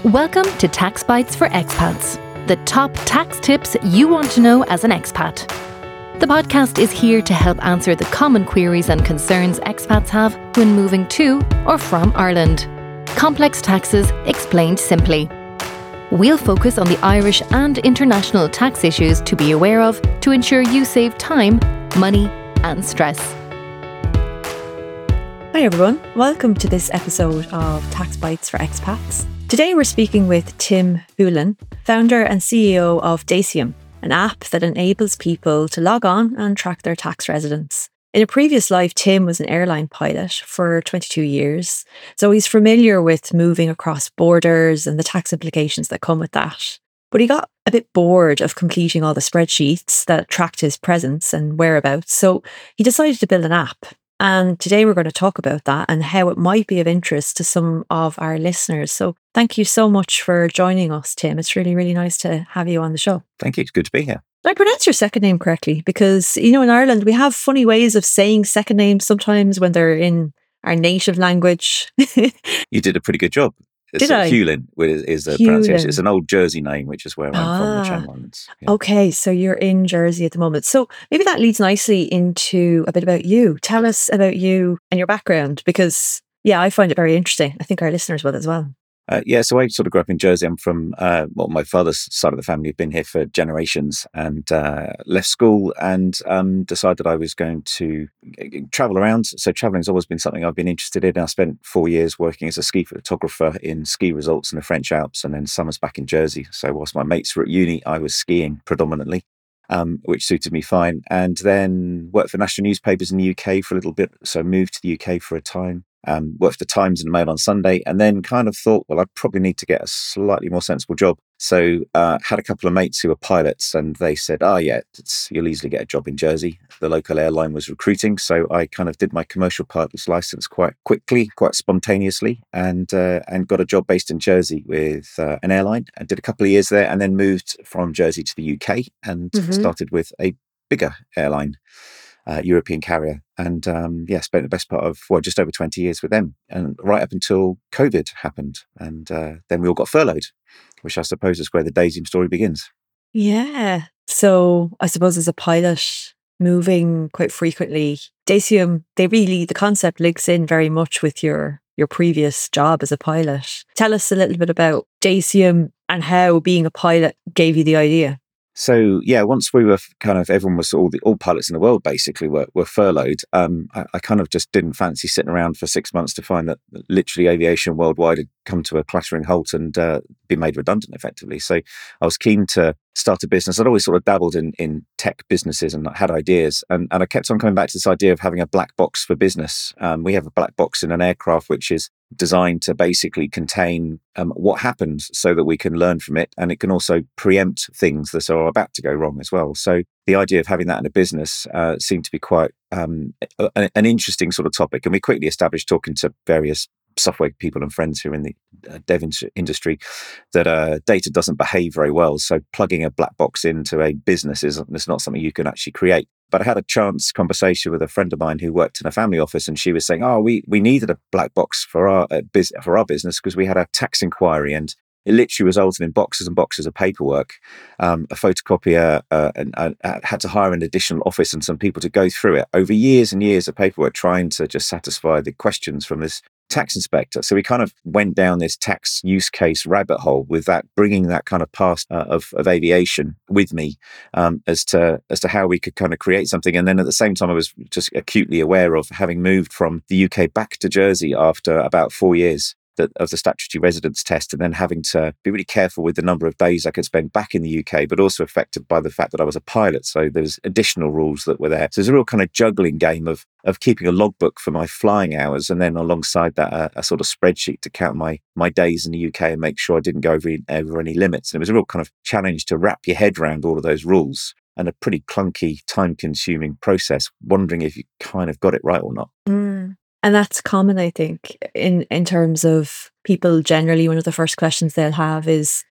Welcome to Tax Bites for Expats, the top tax tips you want to know as an expat. The podcast is here to help answer the common queries and concerns expats have when moving to or from Ireland. Complex taxes explained simply. We'll focus on the Irish and international tax issues to be aware of to ensure you save time, money, and stress. Hi everyone, welcome to this episode of Tax Bites for Expats. Today we're speaking with Tim Hoolan, founder and CEO of Dacium, an app that enables people to log on and track their tax residence. In a previous life, Tim was an airline pilot for 22 years, so he's familiar with moving across borders and the tax implications that come with that. But he got a bit bored of completing all the spreadsheets that tracked his presence and whereabouts, so he decided to build an app. And today we're going to talk about that and how it might be of interest to some of our listeners. So thank you so much for joining us, Tim. It's really, really nice to have you on the show. Thank you. It's good to be here. Did I pronounce your second name correctly? Because, in Ireland, we have funny ways of saying second names sometimes when they're in our native language. You did a pretty good job. Did I? Hewlin is the pronunciation. It's an old Jersey name, which is where I'm from, the Channel Islands. Yeah. Okay, so you're in Jersey at the moment. So maybe that leads nicely into a bit about you. Tell us about you and your background, because, I find it very interesting. I think our listeners will as well. So I sort of grew up in Jersey. I'm from, my father's side of the family have been here for generations, and left school and decided I was going to travel around. So traveling has always been something I've been interested in. I spent 4 years working as a ski photographer in ski resorts in the French Alps, and then summers back in Jersey. So whilst my mates were at uni, I was skiing predominantly, which suited me fine. And then worked for national newspapers in the UK for a little bit. So moved to the UK for a time. Worked for the Times and the Mail on Sunday, and then kind of thought, well, I probably need to get a slightly more sensible job. So had a couple of mates who were pilots, and they said, you'll easily get a job in Jersey. The local airline was recruiting, so I kind of did my commercial pilot's license quite quickly, quite spontaneously, and got a job based in Jersey with an airline. I did a couple of years there, and then moved from Jersey to the UK and started with a bigger airline. European carrier, and spent the best part of just over 20 years with them, and right up until COVID happened, and then we all got furloughed, which I suppose is where the Dacium story begins. Yeah. So I suppose as a pilot moving quite frequently, Dacium, the concept links in very much with your previous job as a pilot. Tell us a little bit about Dacium and how being a pilot gave you the idea. So once we were everyone was all pilots in the world basically were furloughed. I kind of just didn't fancy sitting around for 6 months to find that literally aviation worldwide had come to a clattering halt and been made redundant effectively. So I was keen to start a business. I'd always sort of dabbled in tech businesses and had ideas, and I kept on coming back to this idea of having a black box for business. We have a black box in an aircraft which is designed to basically contain what happens so that we can learn from it, and it can also preempt things that are about to go wrong as well. So the idea of having that in a business seemed to be quite an interesting sort of topic, and we quickly established, talking to various software people and friends who are in the dev industry, that data doesn't behave very well. So plugging a black box into a business is not something you can actually create. But I had a chance conversation with a friend of mine who worked in a family office, and she was saying, we needed a black box for our business because we had a tax inquiry, and it literally resulted in boxes and boxes of paperwork, a photocopier, and I had to hire an additional office and some people to go through it over years and years of paperwork, trying to just satisfy the questions from this tax inspector. So we kind of went down this tax use case rabbit hole with that, bringing that kind of past of aviation with me, as to how we could kind of create something. And then at the same time, I was just acutely aware of having moved from the UK back to Jersey after about 4 years of the statutory residence test, and then having to be really careful with the number of days I could spend back in the UK, but also affected by the fact that I was a pilot. So there was additional rules that were there. So there's a real kind of juggling game of keeping a logbook for my flying hours, and then alongside that a sort of spreadsheet to count my days in the UK and make sure I didn't go over any limits. And it was a real kind of challenge to wrap your head around all of those rules, and a pretty clunky, time-consuming process, wondering if you kind of got it right or not. And that's common, I think, in terms of people generally. One of the first questions they'll have is,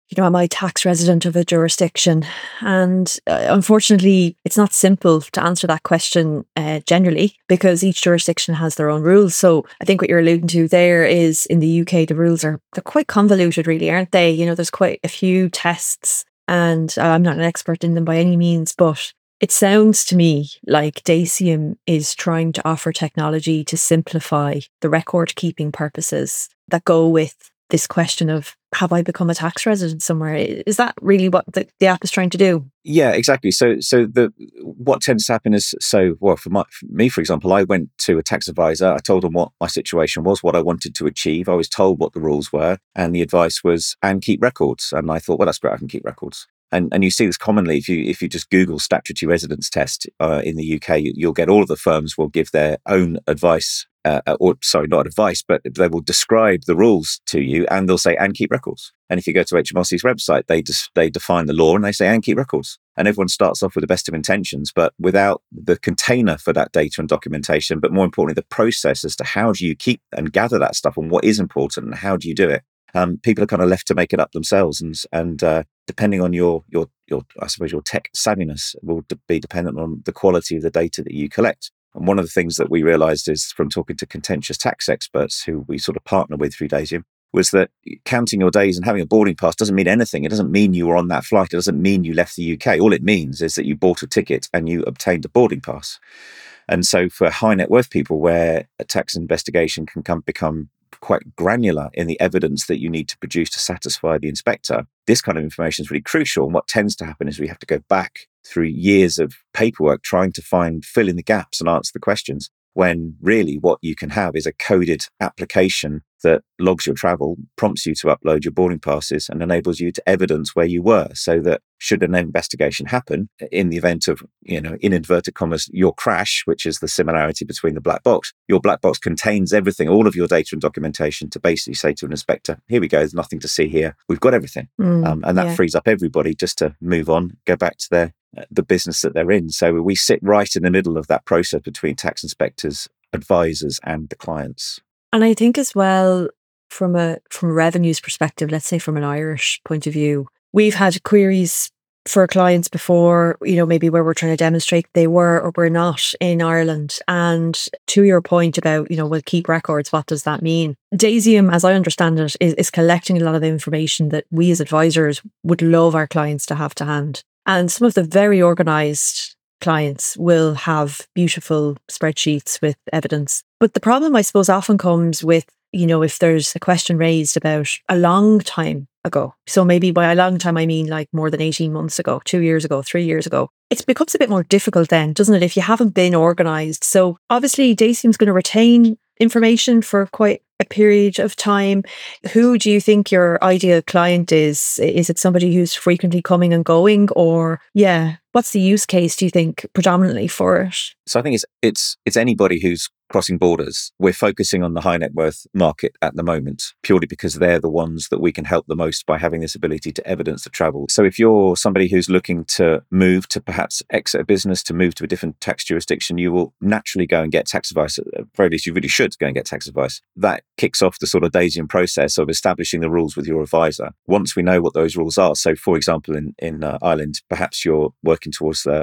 am I tax resident of a jurisdiction? And unfortunately, it's not simple to answer that question generally, because each jurisdiction has their own rules. So I think what you're alluding to there is in the UK, the rules they're quite convoluted, really, aren't they? There's quite a few tests, and I'm not an expert in them by any means, but it sounds to me like Dacium is trying to offer technology to simplify the record keeping purposes that go with this question of, have I become a tax resident somewhere? Is that really what the app is trying to do? Yeah, exactly. So what tends to happen is, for me, for example, I went to a tax advisor. I told them what my situation was, what I wanted to achieve. I was told what the rules were, and the advice was, and keep records. And I thought, well, that's great, I can keep records. And you see this commonly if you just Google statutory residence test in the UK, you'll get all of the firms will give their own advice, not advice, but they will describe the rules to you, and they'll say, and keep records. And if you go to HMRC's website, they define the law and they say, and keep records. And everyone starts off with the best of intentions, but without the container for that data and documentation, but more importantly, the process as to how do you keep and gather that stuff and what is important and how do you do it. People are kind of left to make it up themselves, and depending on your I suppose your tech savviness will be dependent on the quality of the data that you collect. And one of the things that we realised is from talking to contentious tax experts who we sort of partner with through Dacium was that counting your days and having a boarding pass doesn't mean anything. It doesn't mean you were on that flight. It doesn't mean you left the UK. All it means is that you bought a ticket and you obtained a boarding pass. And so for high net worth people, where a tax investigation can become quite granular in the evidence that you need to produce to satisfy the inspector, this kind of information is really crucial. And what tends to happen is we have to go back through years of paperwork trying to fill in the gaps and answer the questions, when really what you can have is a coded application that logs your travel, prompts you to upload your boarding passes, and enables you to evidence where you were, so that should an investigation happen, in the event of, in inverted commas, your crash, which is the similarity between the black box, your black box contains everything, all of your data and documentation, to basically say to an inspector, here we go, there's nothing to see here, we've got everything. And that frees up everybody just to move on, go back to the business that they're in. So we sit right in the middle of that process between tax inspectors, advisors, and the clients. And I think as well, from a revenues perspective, let's say from an Irish point of view, we've had queries for clients before, maybe where we're trying to demonstrate they were or were not in Ireland. And to your point about, we'll keep records, what does that mean? Dacium, as I understand it, is collecting a lot of the information that we as advisors would love our clients to have to hand. And some of the very organised clients will have beautiful spreadsheets with evidence. But the problem, I suppose, often comes with, if there's a question raised about a long time ago. So maybe by a long time, I mean like more than 18 months ago, 2 years ago, 3 years ago. It becomes a bit more difficult then, doesn't it, if you haven't been organised? So obviously, Dacium's going to retain information for quite a period of time. Who do you think your ideal client is? Is it somebody who's frequently coming and going, or what's the use case, do you think, predominantly for it? So I think it's anybody who's crossing borders. We're focusing on the high net worth market at the moment, purely because they're the ones that we can help the most by having this ability to evidence the travel. So if you're somebody who's looking to move, to perhaps exit a business, to move to a different tax jurisdiction, you will naturally go and get tax advice. At the very least, you really should go and get tax advice. That kicks off the sort of Dacium process of establishing the rules with your advisor. Once we know what those rules are, so for example, in Ireland, perhaps you're working towards the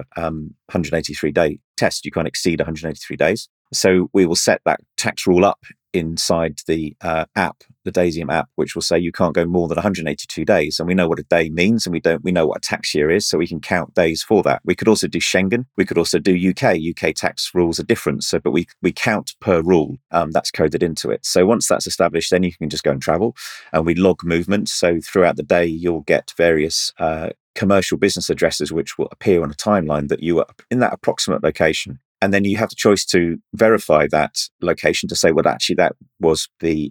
183-day test. You can't exceed 183 days. So we will set that tax rule up inside the app, the Dacium app, which will say you can't go more than 182 days. And we know what a day means, and we know what a tax year is, so we can count days for that. We could also do Schengen. We could also do UK. UK tax rules are different, but we count per rule. That's coded into it. So once that's established, then you can just go and travel, and we log movement. So throughout the day, you'll get various commercial business addresses which will appear on a timeline that you are in that approximate location. And then you have the choice to verify that location, to say, well, actually, that was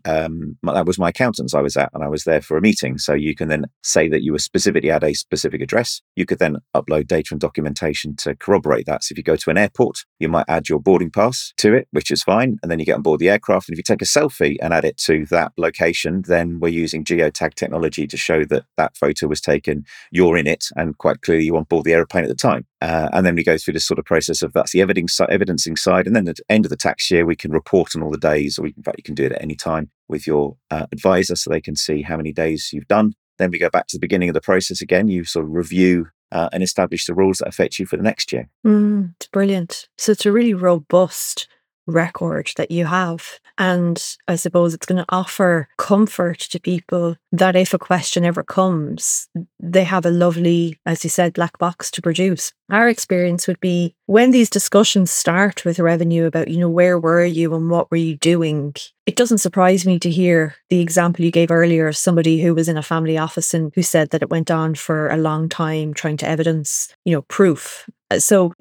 my accountant's I was at, and I was there for a meeting. So you can then say that you were specifically at a specific address. You could then upload data and documentation to corroborate that. So if you go to an airport, you might add your boarding pass to it, which is fine. And then you get on board the aircraft. And if you take a selfie and add it to that location, then we're using geotag technology to show that that photo was taken, you're in it, and quite clearly you were on board the aeroplane at the time. And then we go through this sort of process of that's the evidencing side. And then at the end of the tax year, we can report on all the days, or in fact, you can do it at any time with your advisor, so they can see how many days you've done. Then we go back to the beginning of the process again. You sort of review and establish the rules that affect you for the next year. It's brilliant. So it's a really robust record that you have. And I suppose it's going to offer comfort to people that if a question ever comes, they have a lovely, as you said, black box to produce. Our experience would be when these discussions start with revenue about, where were you and what were you doing? It doesn't surprise me to hear the example you gave earlier of somebody who was in a family office and who said that it went on for a long time trying to evidence, proof. So,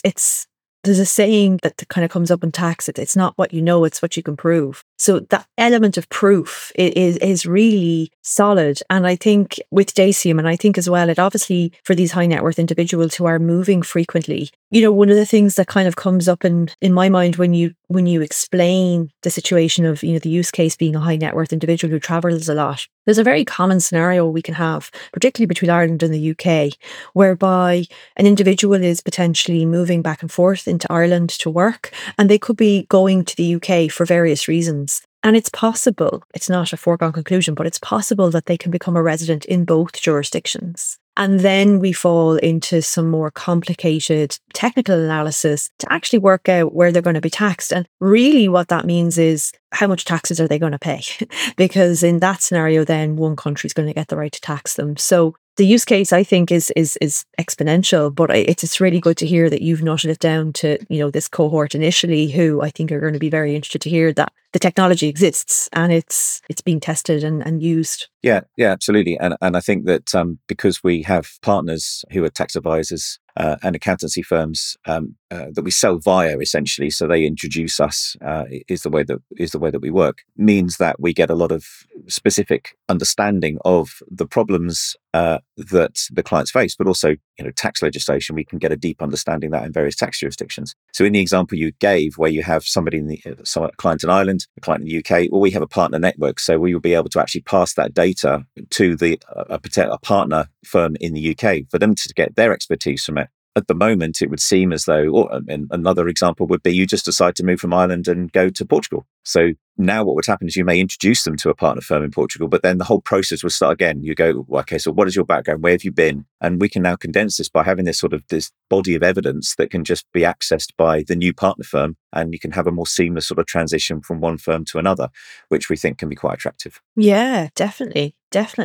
there's a saying that kind of comes up in tax. It's not what you know, it's what you can prove. So that element of proof is really solid. And I think with Dacium, and I think as well, it obviously for these high net worth individuals who are moving frequently, one of the things that kind of comes up in my mind when you explain the situation of, the use case being a high net worth individual who travels a lot, there's a very common scenario we can have, particularly between Ireland and the UK, whereby an individual is potentially moving back and forth into Ireland to work, and they could be going to the UK for various reasons. And it's possible, it's not a foregone conclusion, but it's possible that they can become a resident in both jurisdictions. And then we fall into some more complicated technical analysis to actually work out where they're going to be taxed. And really what that means is how much taxes are they going to pay? Because in that scenario, then one country is going to get the right to tax them. So the use case, I think, is exponential, but it's really good to hear that you've noted it down to, this cohort initially, who I think are going to be very interested to hear that the technology exists and it's being tested and used. Yeah, absolutely. And I think that because we have partners who are tax advisors and accountancy firms that we sell via, essentially, so they introduce us is the way that we work, means that we get a lot of specific understanding of the problems that the clients face, but also tax legislation. We can get a deep understanding of that in various tax jurisdictions. So in the example you gave, where you have somebody a client in Ireland, a client in the UK, well, we have a partner network, so we will be able to actually pass that data to a partner firm in the UK for them to get their expertise from it. At the moment, it would seem as though, or another example would be you just decide to move from Ireland and go to Portugal. So now what would happen is you may introduce them to a partner firm in Portugal, but then the whole process will start again. You go, well, okay, so what is your background? Where have you been? And we can now condense this by having this body of evidence that can just be accessed by the new partner firm, and you can have a more seamless sort of transition from one firm to another, which we think can be quite attractive. Yeah, definitely.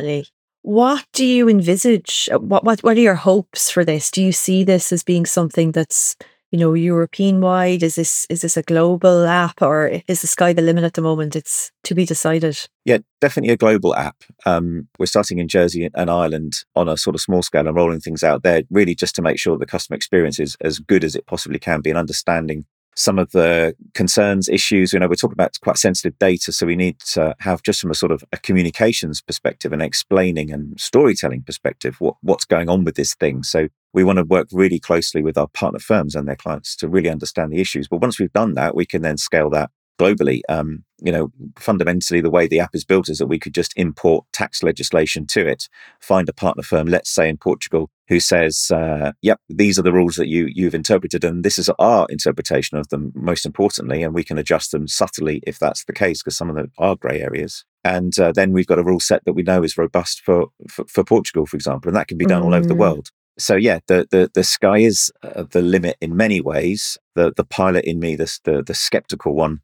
What do you envisage? What are your hopes for this? Do you see this as being something that's, European wide? Is this a global app, or is the sky the limit at the moment? It's to be decided. Yeah, definitely a global app. We're starting in Jersey and Ireland on a sort of small scale and rolling things out there, really just to make sure the customer experience is as good as it possibly can be, and understanding some of the concerns, issues. We're talking about quite sensitive data, so we need to have, just from a sort of a communications perspective and explaining and storytelling perspective, what's going on with this thing. So we want to work really closely with our partner firms and their clients to really understand the issues. But once we've done that, we can then scale that globally. Fundamentally, the way the app is built is that we could just import tax legislation to it, find a partner firm, let's say in Portugal, who says, yep, these are the rules that you've interpreted, and this is our interpretation of them, most importantly, and we can adjust them subtly if that's the case, because some of them are grey areas. And then we've got a rule set that we know is robust for Portugal, for example, and that can be done all over the world. So yeah, the sky is the limit in many ways. The pilot in me, the skeptical one,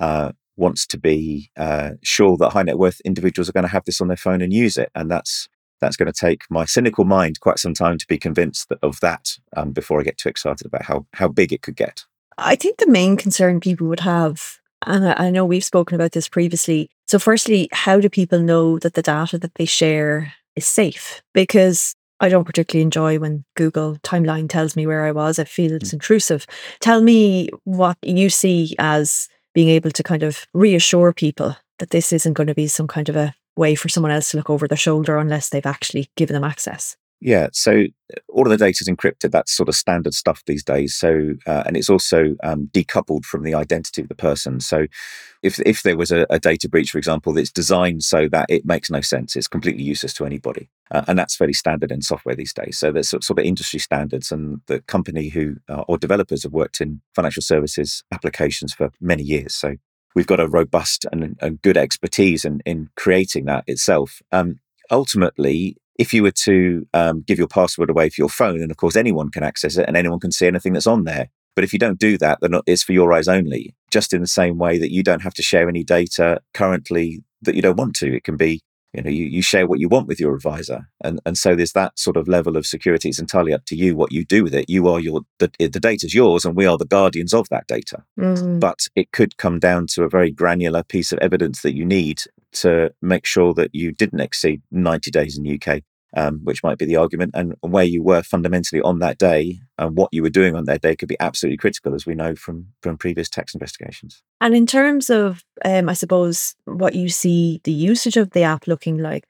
wants to be sure that high net worth individuals are going to have this on their phone and use it, and that's going to take my cynical mind quite some time to be convinced of that before I get too excited about how big it could get. I think the main concern people would have, and I know we've spoken about this previously. So firstly, how do people know that the data that they share is safe? Because I don't particularly enjoy when Google Timeline tells me where I was. I feel it's intrusive. Tell me what you see as being able to kind of reassure people that this isn't going to be some kind of a way for someone else to look over their shoulder unless they've actually given them access. Yeah, so all of the data is encrypted. That's sort of standard stuff these days. So, and it's also decoupled from the identity of the person. So if there was a data breach, for example, that's designed so that it makes no sense, it's completely useless to anybody. And that's fairly standard in software these days. So there's sort of industry standards, and the company or developers have worked in financial services applications for many years. So we've got a robust and good expertise in creating that itself. ultimately, if you were to give your password away for your phone, and of course anyone can access it and anyone can see anything that's on there. But if you don't do that, then it's for your eyes only, just in the same way that you don't have to share any data currently that you don't want to. It can be, you share what you want with your advisor. And so there's that sort of level of security. It's entirely up to you what you do with it. You are the data's yours, and we are the guardians of that data. Mm. But it could come down to a very granular piece of evidence that you need to make sure that you didn't exceed 90 days in the UK. Which might be the argument, and where you were fundamentally on that day and what you were doing on that day could be absolutely critical, as we know from previous tax investigations. And in terms of, I suppose, what you see the usage of the app looking like,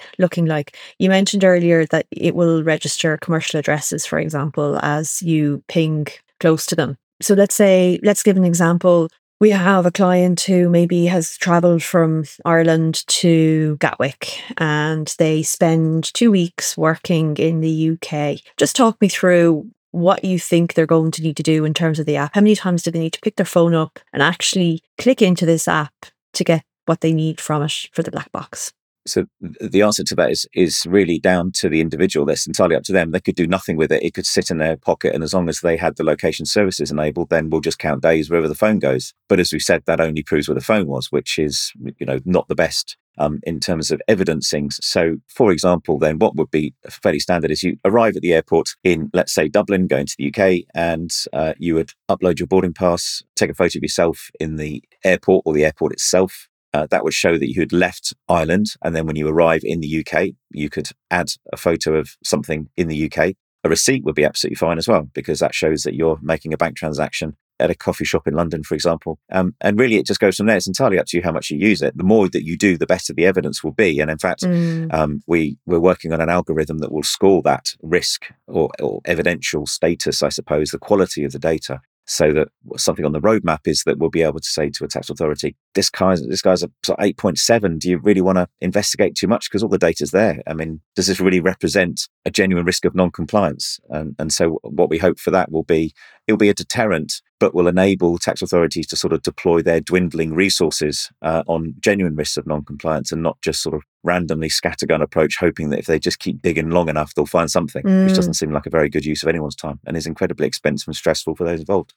you mentioned earlier that it will register commercial addresses, for example, as you ping close to them. So let's give an example. We have a client who maybe has travelled from Ireland to Gatwick and they spend 2 weeks working in the UK. Just talk me through what you think they're going to need to do in terms of the app. How many times do they need to pick their phone up and actually click into this app to get what they need from it for the black box? So the answer to that is really down to the individual. That's entirely up to them. They could do nothing with it. It could sit in their pocket, and as long as they had the location services enabled, then we'll just count days wherever the phone goes. But as we said, that only proves where the phone was, which is not the best in terms of evidencing. So, for example, then what would be fairly standard is you arrive at the airport in, let's say, Dublin, going to the UK, and you would upload your boarding pass, take a photo of yourself in the airport or the airport itself. That would show that you had left Ireland. And then when you arrive in the UK, you could add a photo of something in the UK. A receipt would be absolutely fine as well, because that shows that you're making a bank transaction at a coffee shop in London, for example. And really, it just goes from there. It's entirely up to you how much you use it. The more that you do, the better the evidence will be. And in fact, we're working on an algorithm that will score that risk or evidential status, I suppose, the quality of the data. So that something on the roadmap is that we'll be able to say to a tax authority, this guy's a sort of 8.7. Do you really want to investigate too much? Because all the data's there. I mean, does this really represent a genuine risk of non-compliance? And so what we hope for that will be, it'll be a deterrent, but will enable tax authorities to sort of deploy their dwindling resources on genuine risks of non-compliance, and not just sort of randomly scattergun approach, hoping that if they just keep digging long enough, they'll find something, which doesn't seem like a very good use of anyone's time and is incredibly expensive and stressful for those involved.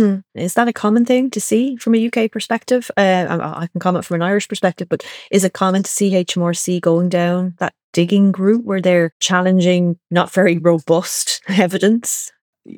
Is that a common thing to see from a UK perspective? I can comment from an Irish perspective, but is it common to see HMRC going down that digging route where they're challenging not very robust evidence?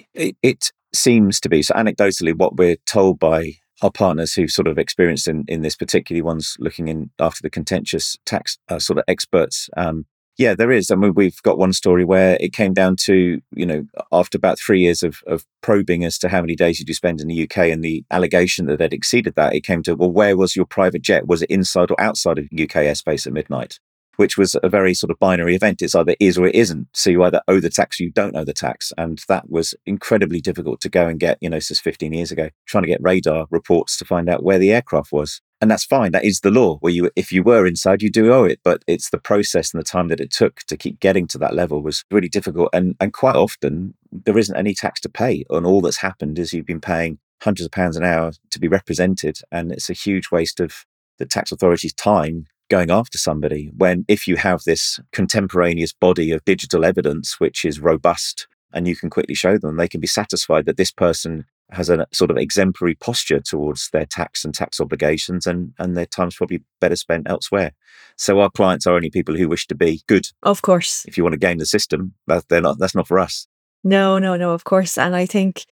It seems to be. So anecdotally, what we're told by our partners who've sort of experienced in this, particularly ones looking in after the contentious tax sort of experts, yeah, there is. I mean, we've got one story where it came down to, after about 3 years of probing as to how many days did you spend in the UK, and the allegation that they'd exceeded that, it came to, well, where was your private jet? Was it inside or outside of UK airspace at midnight? Which was a very sort of binary event. It's either is or it isn't. So you either owe the tax or you don't owe the tax. And that was incredibly difficult to go and get, this is 15 years ago, trying to get radar reports to find out where the aircraft was. And that's fine. That is the law, where if you were inside, you do owe it. But it's the process and the time that it took to keep getting to that level was really difficult. And quite often, there isn't any tax to pay. And all that's happened is you've been paying hundreds of pounds an hour to be represented. And it's a huge waste of the tax authority's time going after somebody, when if you have this contemporaneous body of digital evidence, which is robust, and you can quickly show them, they can be satisfied that this person has a sort of exemplary posture towards their tax and tax obligations, and their time's probably better spent elsewhere. So our clients are only people who wish to be good. Of course. If you want to game the system, that's not for us. No, of course. And I think,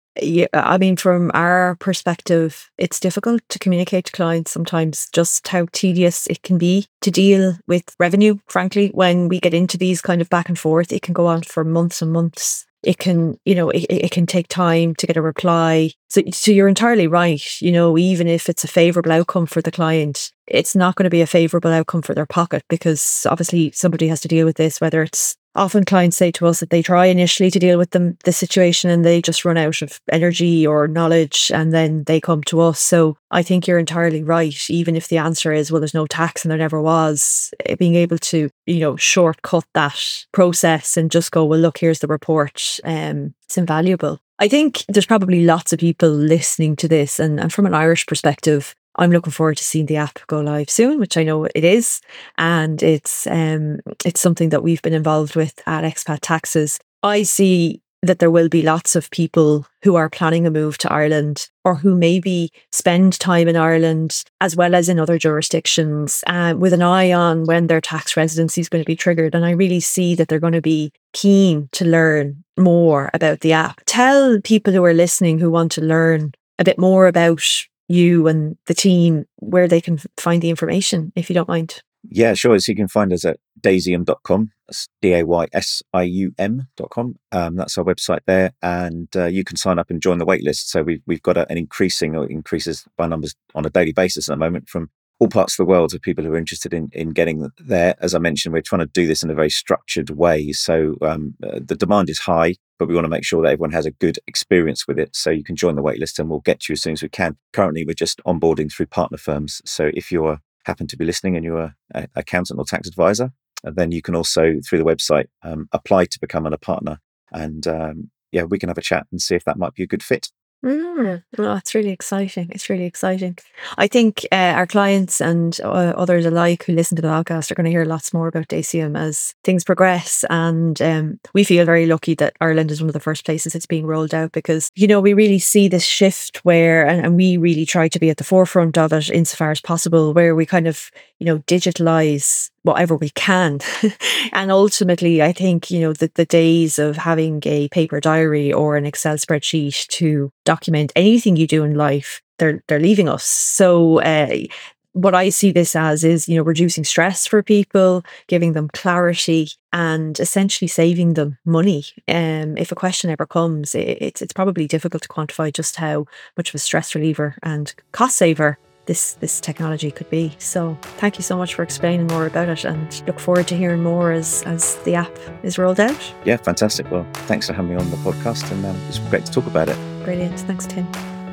from our perspective, it's difficult to communicate to clients sometimes just how tedious it can be to deal with revenue. Frankly, when we get into these kind of back and forth, it can go on for months and months. It can, it can take time to get a reply. So you're entirely right. Even if it's a favourable outcome for the client, it's not going to be a favourable outcome for their pocket, because obviously somebody has to deal with this, whether it's often clients say to us that they try initially to deal with the situation and they just run out of energy or knowledge, and then they come to us. So I think you're entirely right. Even if the answer is, well, there's no tax and there never was, being able to, shortcut that process and just go, well, look, here's the report. It's invaluable. I think there's probably lots of people listening to this, and from an Irish perspective, I'm looking forward to seeing the app go live soon, which I know it is. And it's something that we've been involved with at Expat Taxes. I see that there will be lots of people who are planning a move to Ireland, or who maybe spend time in Ireland as well as in other jurisdictions, with an eye on when their tax residency is going to be triggered. And I really see that they're going to be keen to learn more about the app. Tell people who are listening who want to learn a bit more about you and the team where they can find the information, if you don't mind. Yeah, sure. So you can find us at daysium.com. That's DAYSIUM.com. That's our website there. And you can sign up and join the waitlist. So we've got an increases by numbers on a daily basis at the moment from all parts of the world of people who are interested in getting there. As I mentioned, we're trying to do this in a very structured way. So the demand is high, but we want to make sure that everyone has a good experience with it. So you can join the waitlist and we'll get to you as soon as we can. Currently, we're just onboarding through partner firms. So if you happen to be listening and you're an accountant or tax advisor, then you can also, through the website, apply to become a partner. And we can have a chat and see if that might be a good fit. Oh, it's really exciting. It's really exciting. I think our clients and others alike who listen to the podcast are going to hear lots more about Daysium as things progress. And we feel very lucky that Ireland is one of the first places it's being rolled out, because, we really see this shift where, and we really try to be at the forefront of it insofar as possible, where we kind of, digitalize whatever we can. And ultimately, I think, the days of having a paper diary or an Excel spreadsheet to document anything you do in life, they're leaving us. So what I see this as is, reducing stress for people, giving them clarity, and essentially saving them money. If a question ever comes, it's probably difficult to quantify just how much of a stress reliever and cost saver this technology could be. So thank you so much for explaining more about it, and look forward to hearing more as the app is rolled out. Yeah, fantastic. Well, thanks for having me on the podcast, and it's great to talk about it. Brilliant. Thanks, Tim.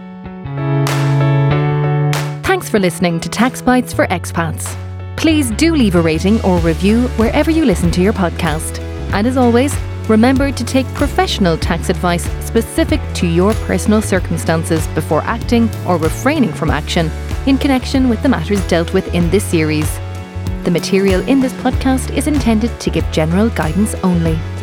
Thanks for listening to Tax Bites for Expats. Please do leave a rating or review wherever you listen to your podcast. And as always, remember to take professional tax advice specific to your personal circumstances before acting or refraining from action in connection with the matters dealt with in this series. The material in this podcast is intended to give general guidance only.